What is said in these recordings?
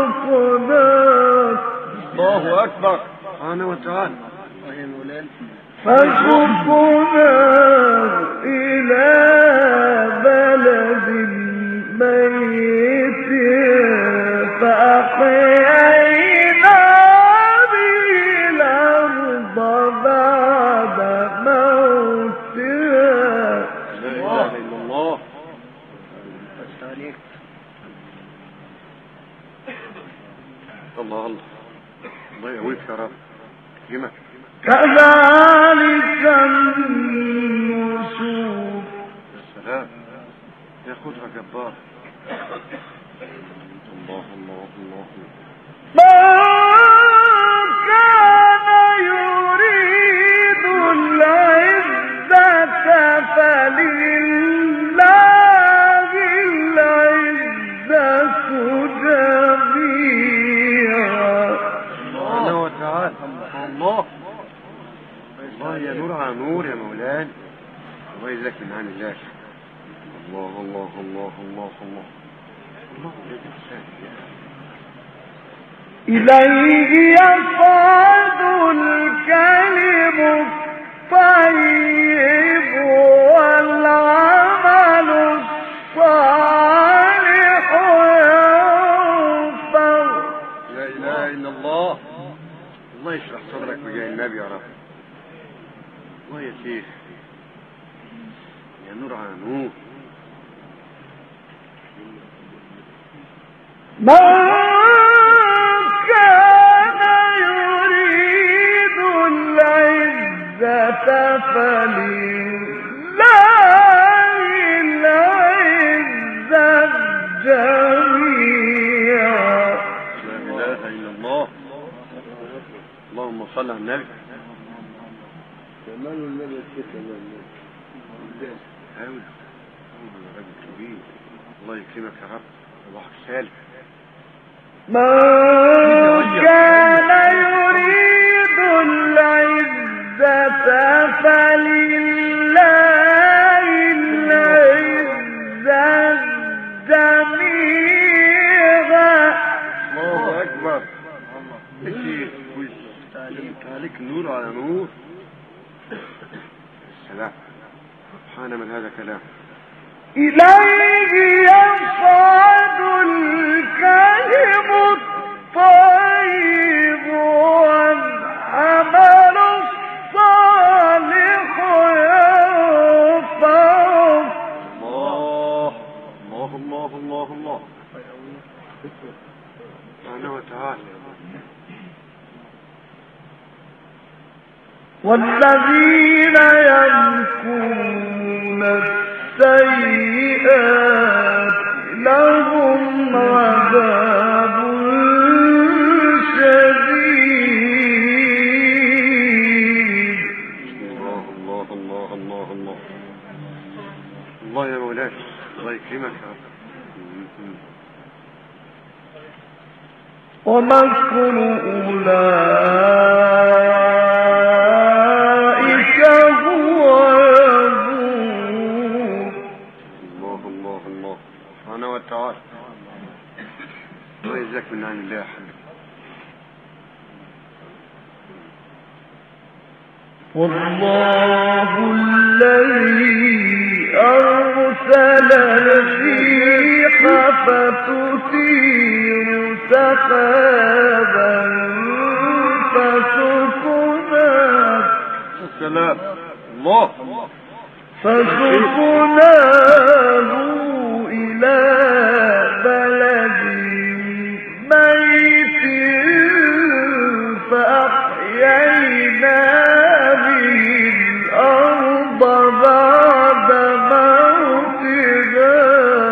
الله أكبر سبحانه وتعالى. فسقناه إلى بلد ميت فأحيينا به الأرض بعد موتها. لا إله إلا الله. الله الله الله يقويك يا رب يكرمك. كذلك النشور. السلام يا قدرة جبار. الله الله الله. من كان يريد العزة فلله العزة جميعا. سبحانه وتعالى. الله الله يا نور على نور يا مولانا. الله يجزاك من عن الله. الله الله الله الله الله الله. إليه يصعد الكلم الطيب والعمل الصالح ينفع. لا إله إلا الله. الله يشرح صدرك وجاي النبي يا رب. الله يا شيخ يا نور على نور. من كان يريد العزة فلله العزة جميعا. لا إله إلا الله. اللهم صل على النبي. كمال النبي كمال حاول راجل كبير. الله يكرمك يا رب. صباحك سالم. من كان يريد العزة فلله العزة جميعا. الله أكبر. الشيخ عليك نور على نور. السلام سبحان من هذا كلام. إليه يصعد الكلم الطيب والعمل الصالح يرفعه. الله الله الله الله الله سبحانه وتعالى. والذين يمكرون السيئات لهم عذاب شديد. الله الله الله الله الله الله يا مولاي. الله يكرمك يا رب. ومكر أولئك هو يبور. الله الله الله سبحانه وتعالى. الله يجزاك من عن الله يا حبيبي. والله الذي أرسل الريح فتثير سحابا فسقناه. السلام الله فسقناه إلى بلد ميت فأحيينا به الأرض بعد موتها.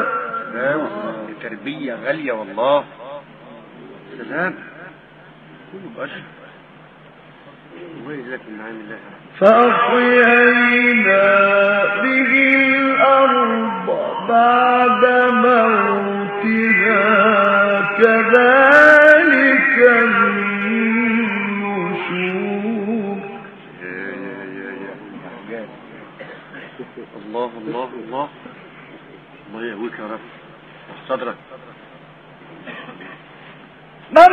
تربية غالية والله. سلام كله بشر. الله يجزاك من عين الله. فأحيينا به الأرض بعد موتها كذلك النشور. الله الله الله الله يهويك يا رب. صدرك من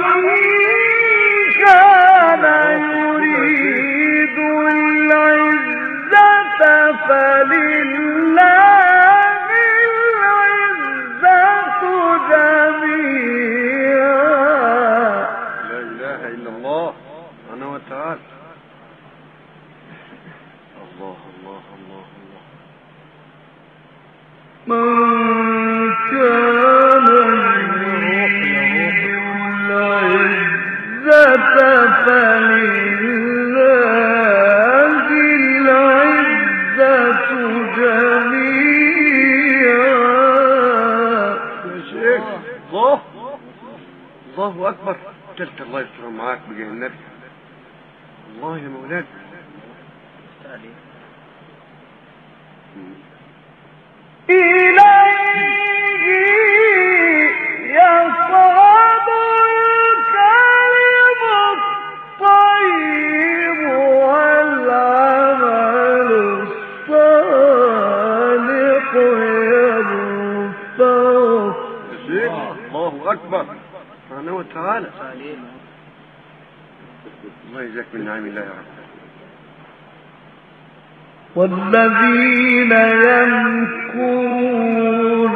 كان يريد العزة فلله العزة جميعا. لا إله إلا الله سبحانه وتعالى. الله الله الله الله. من كان يريد العزة فلله العزة جميعا. يا شيخ الله أكبر. قلت الله يستر معاك بجاه النبي. الله يا مولانا. إليه يصعد الكلم الطيب والعمل الصالح يرفعه. الله أكبر سبحانه وتعالى. الله يجزاك من نعم الله يا رب. والذين يمكرون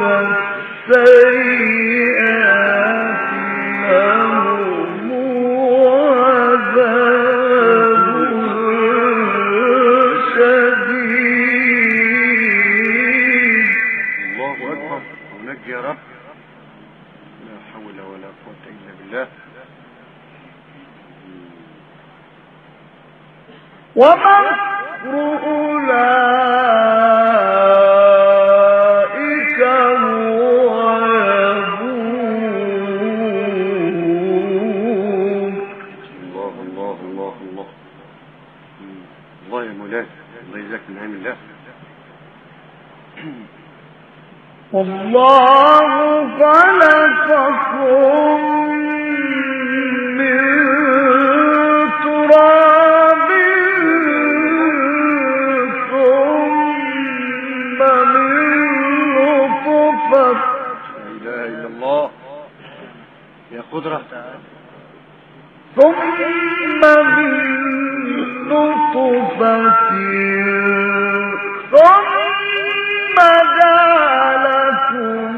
السيئات لهم عذاب شديد. الله أكبر. ونجي يا رب. لا حول ولا قوة إلا بالله. ومكر أولئك هو يبور. الله الله الله الله. الله يا مولانا. الله يجزاك من نعم الله. والله خلقكم من تراب ثم من نطفة. لا إله إلا الله. يا قدرة. ثم من نطفة ثم جعلكم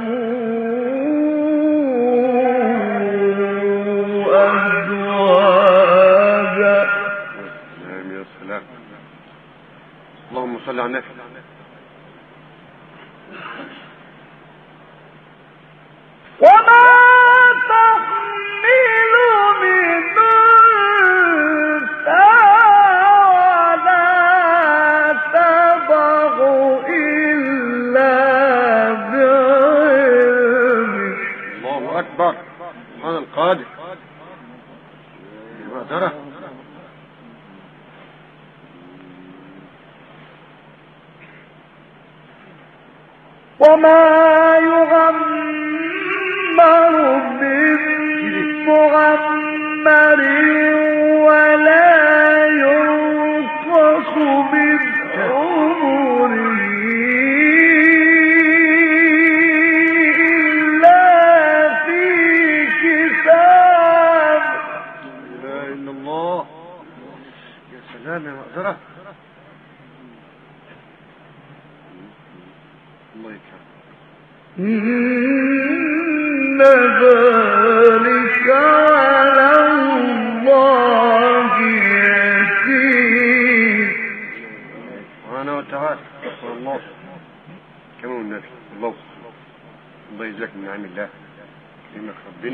أزواجا. سلام يا سلام. اللهم صل على النبي. وما تحمل من أنثى ولا تضع إلا بعلمه. الله أكبر. سبحان القادر. المقدرة. وما يغمر من مغمر ولا ينقص من عمره إلا في كتاب. لا إله إلا الله. يا سلام يا مقدرة. الله يكرمك. إن ذلك على الله يسير. سبحانه وتعالى. الله كما النبي. الله يجزاك من نعم الله. كلمك ربنا.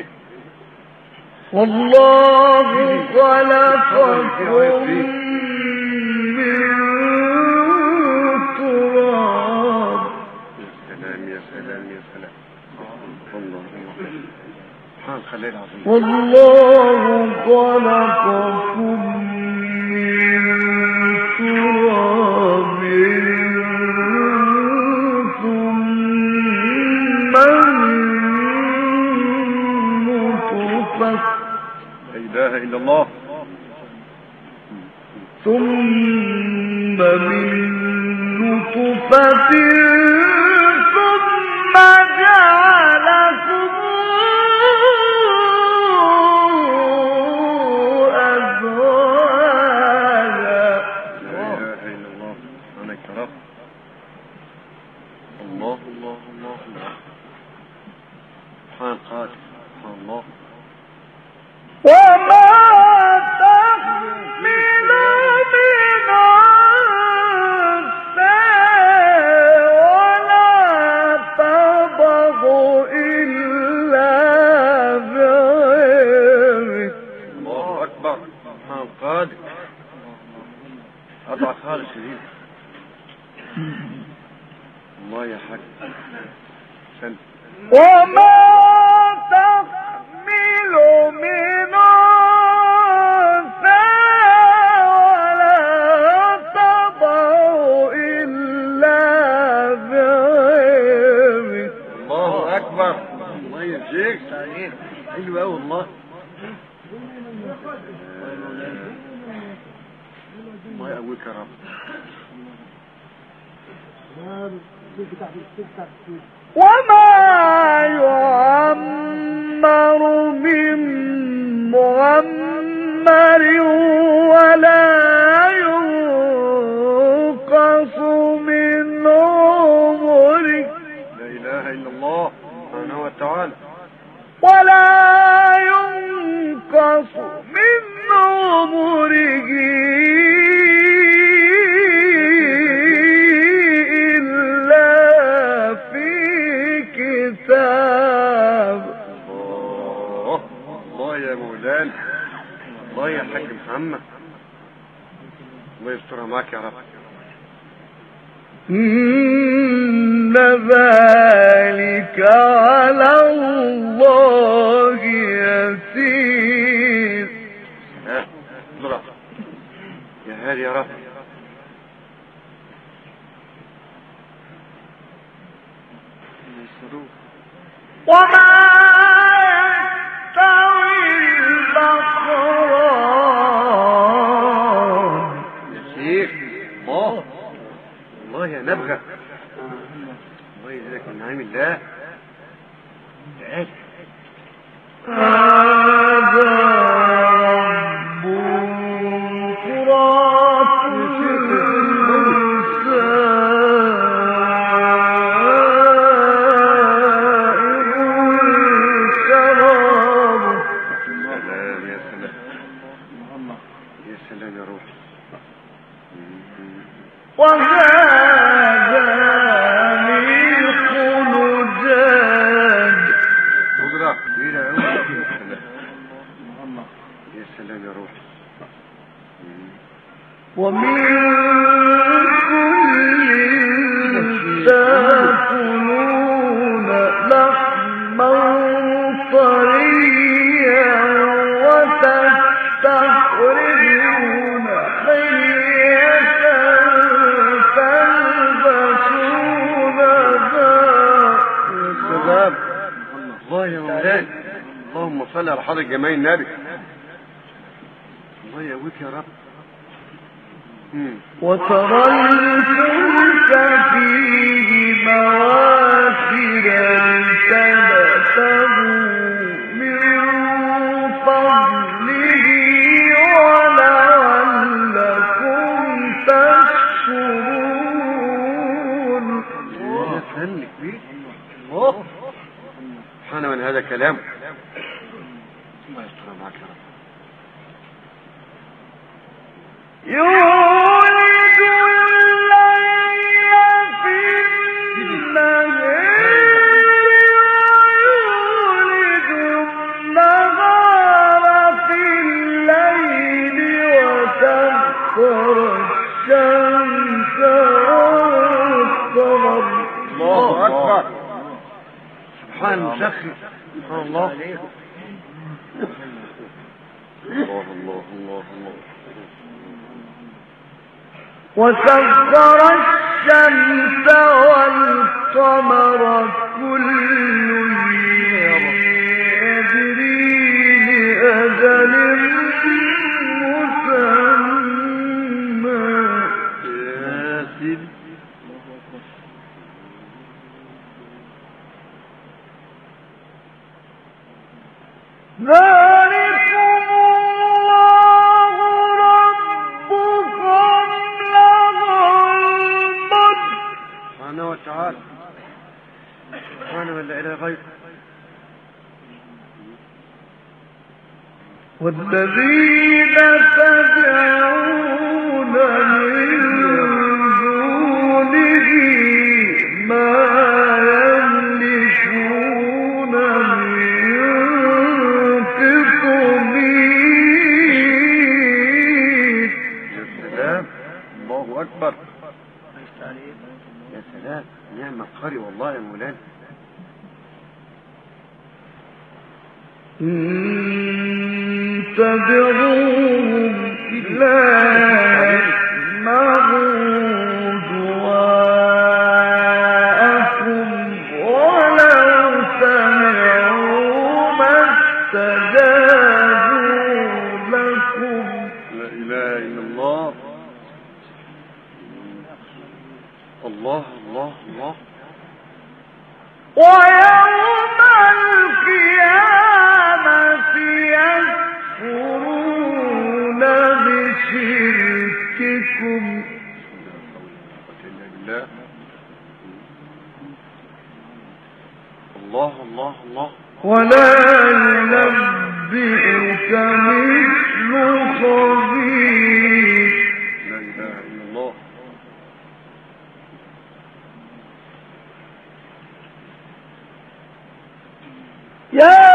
والله خلقكم من تراب. يا سلام يا سلام يا سلام. الله سبحان الخليل العظيم. والله خلقكم من تراب ثم من نطفة لا إله إلا الله. ثم من نطفة ثم جعلكم وما تحمل من أنثى ولا تضع إلا بعلمه. الله أكبر. سبحان القادر. أضع خالص شديد. الله يا حاج. وما تحمل من أنثى ولا تضع إلا بعلمه. الله أكبر. الله يرجيك. أيوة والله. الله يقويك يا رب. وما يعمر من معمر ولا ينقص من عمره. لا إله إلا الله سبحانه وتعالى. ولا ينقص من عمره إلا في كتاب. الله يا مولانا. الله يا حاج محمد. الله يسترها معك يا رب. إن ذلك على الله يسير. ضرب يا هادي يا رب. وما يستوي البحران. يا شيخ. الله يا نبغى. الله يجزاك من نعيم الله. تعال. هذا رب فرات وهذا ملح نجاج. قدرة كبيرة أوي. يا سلام يا روح. ومن كل تأكلون لحما طريا وتستخرجون حلية تلبسونها. الله يا مولانا. اللهم صل على حضرة جمال النبي. الله يقويك يا رب. وترى الفلك فيه مواخر لتبتغوا من فضله ولعلكم تشكرون. الله فنك بيه. سبحان من هذا كلام. الله يستر معك يا رب. يولد الليل في النهار ويولد النهار في الليل وسخر الشمس والقمر. الله أكبر. سبحان المسخر. سبحان الله. الله الله الله الله. وسخر الشمس والقمر كل يجري لأجل مسمى. يا سيدي. ذلكم الله ربكم له الملك. سبحانه وتعالى. سبحانه ولا إله غيره. والذين تدعون من دونه ما يملكون من قطمير. يا سلام، الله أكبر، يا سلام، نعم القارئ والله يا مولانا. إن تدعوهم لا يسمعوا دعاءكم ولو سمعوا ما استجابوا لكم. لا إله إلا الله. الله الله الله. ويوم القيامة يكفرون بشرككم. الله الله الله. ولا ينبئك مثل خبير. لا إله إلا الله. يا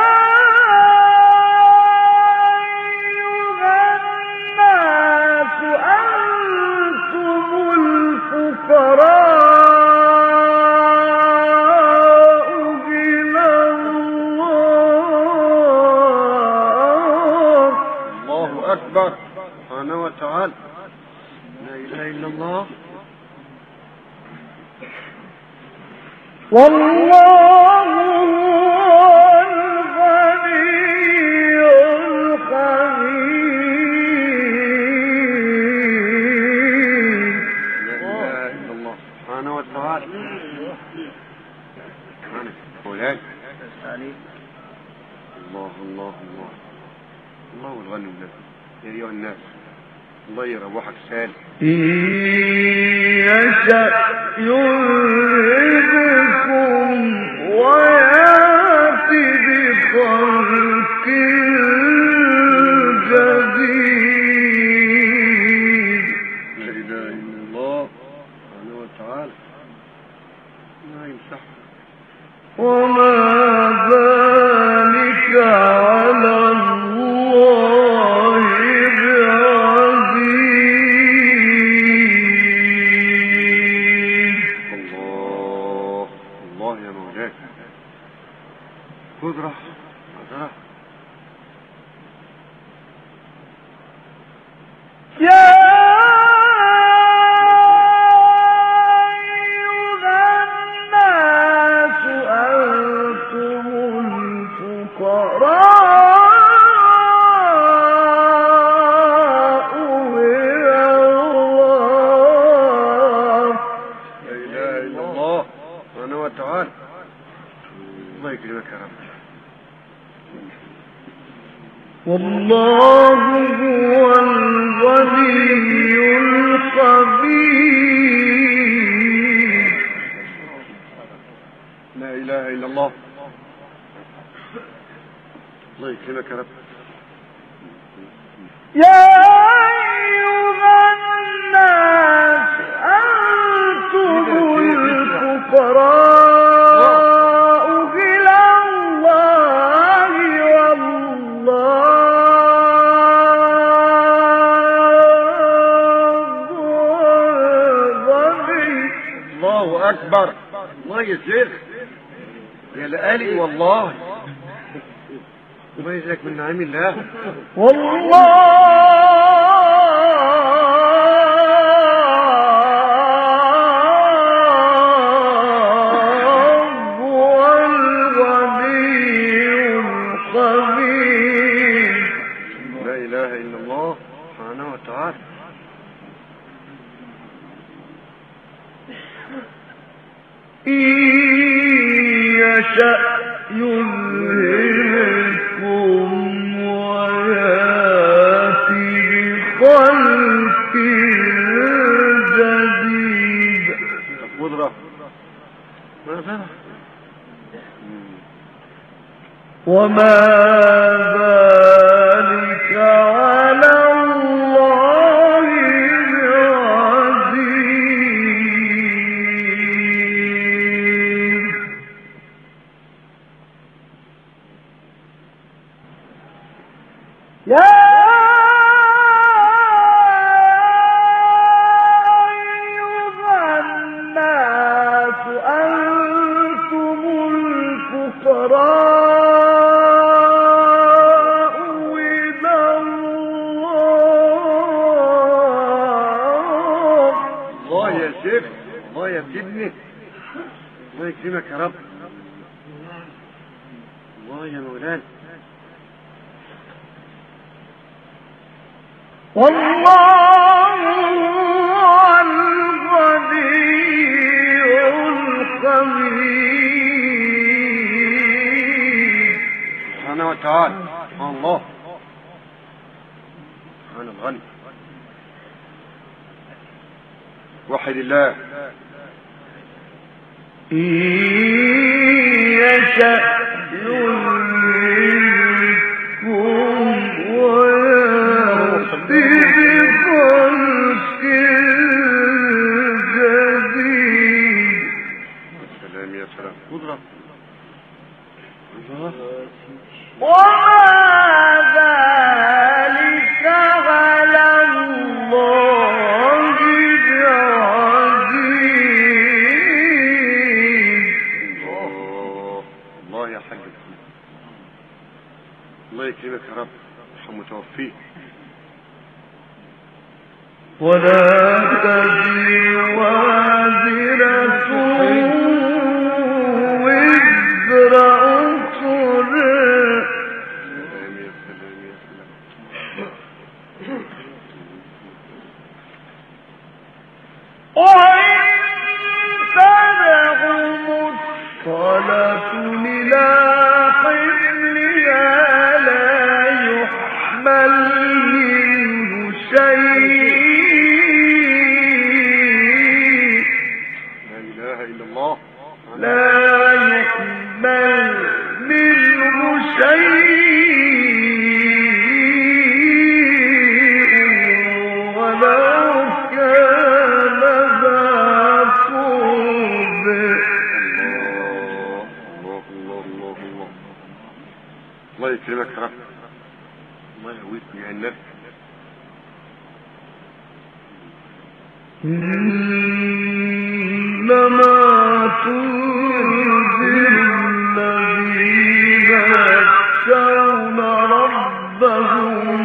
أكبر سبحانه وتعالى. لا إله إلا الله. والله هو الغني الحميد. لا إله إلا الله سبحانه وتعالى. مولانا الله الله الله الله الغني والنبي. يا أيها الناس الله يروحك سالم. إن يشأ يذهبكم ويأتي بخلق جديد. لا إله إلا الله سبحانه وتعالى. لا يمسح. وما ذلك على الله بعزيز. الله الله يا مولاي. قدرة قدرة. يا والله هو الغني الحميد. لا إله إلا الله. الله يكرمك يا رب. يا أيها الناس أنتم الفقراء أكبر. الله يجزيك يا لآلي والله. الله يجزيك من نعيم الله. والله هو الغني الحميد. لا إله إلا الله سبحانه وتعالى. إن يشأ يذهبكم ويأتي بخلق جديد. قدرة. وما ذلك يكرمك يا رب. الله يا مولانا. والله الغني الحميد سبحانه وتعالى. الله سبحانه الغني. وحد الله. يشأ يذهبكم ويأتي بخلق جديد. سلام يا سلام. قدرة الله. وما ذلك على الله بعزيز. الله يا حاج. الله يكرمك يا رب. متوفيه. ولا تزر وازرة وزر أخرى. سلام يا سلام يا سلام. وإن تدعهم الصلاة إلى حملها لا يحمل منه شيء. لا إله إلا الله. لا يحمل منه شيء ولو كان ذا قرب. الله الله الله الله. الله يكرمك يا رب. الله يهويك يا النبي. إنما تنذر الذين يخشون ربهم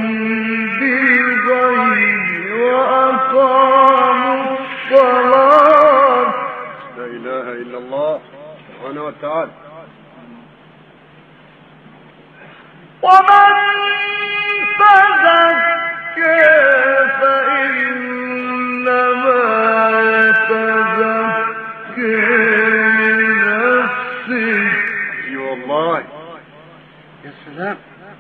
بالغيب وأقاموا الصلاة. لا إله إلا الله سبحانه وتعالى. ومن تزكى فإنما يتزكى لنفسه. أي والله يا سلام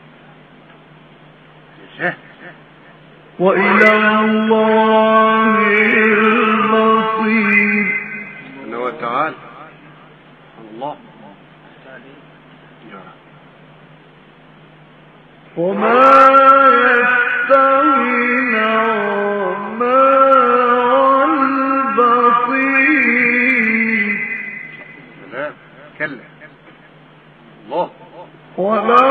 يا شاه. وإلى الله المصير. سبحانه وتعالى. الله يا رب. وما يستوي الأعمى والبصير. سلام. كلا الله. ولا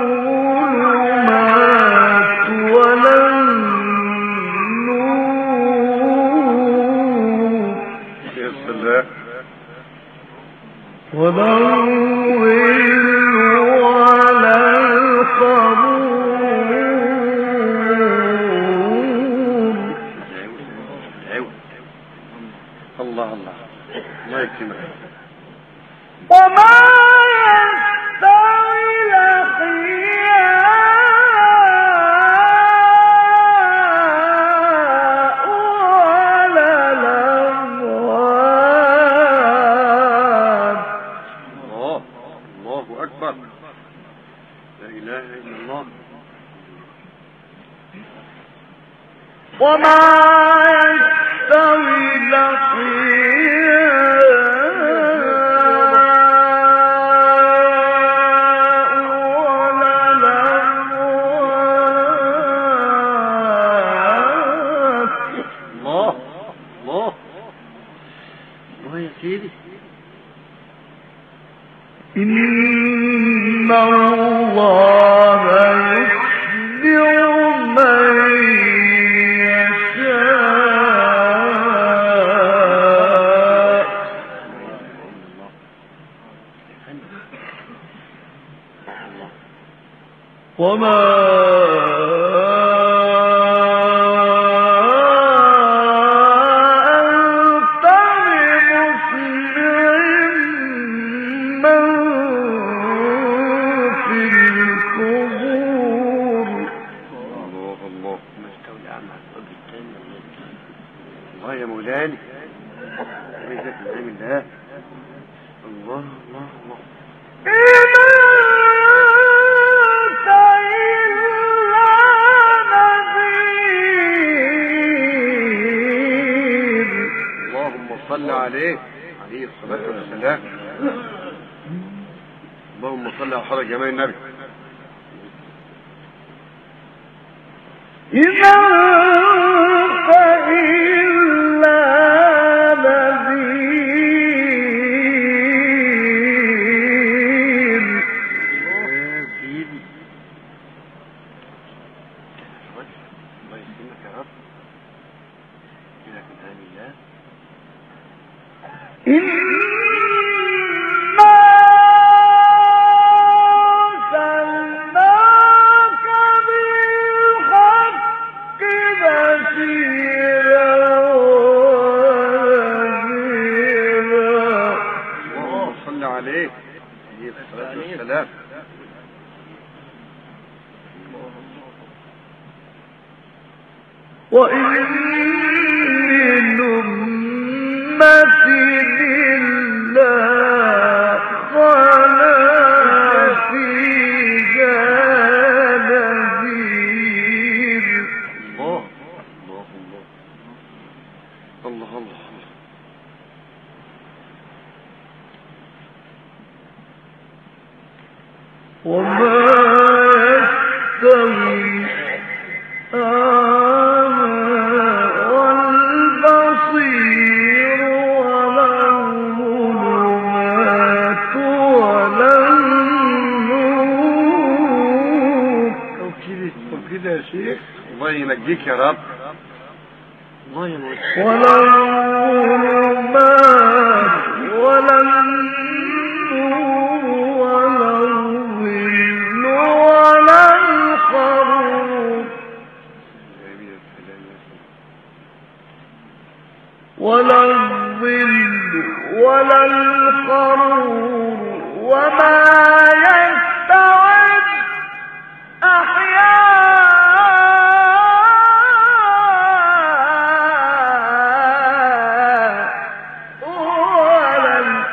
الظلمات ولا النور. يا سلام. ولا الظل ولا القبور. الله الله. الله يكرمك. وما يستوي الأحياء ولا الأموات. الله الله أكبر. لا إله إلا الله. وما يستوي الأحياء ولا الأموات. الله الله الله يا سيدي. إن الله يخبر صل عليه الصلاة والسلام. اللهم صل على حضرة جمال النبي. إذا فإلا نذير. الله يسلمك يا رب. كده في الآن الله. إنا أرسلناك بالحق بشيرا ونذيرا. اللهم صل عليه الصلاة والسلام. وإن من أمة إلا خلا فيها نذير. الله الله الله الله. وما يستوي والبصير ولا الظلمات ولا النور. وكده يا شيخ. الله ينجيك يا رب. الله ينجيك. ولا الظلمات ولا النور ولا الظل ولا القرور ولا الظل ولا القرور وما يستوي الأحياء ولا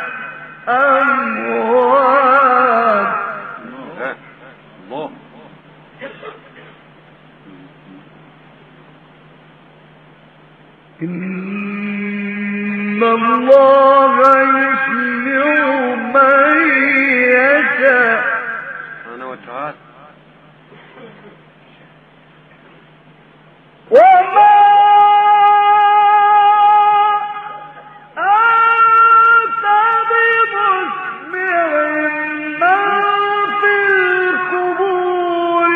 الأموات. الله. إن الله يسمع من يشاء سبحانه وتعالى. وما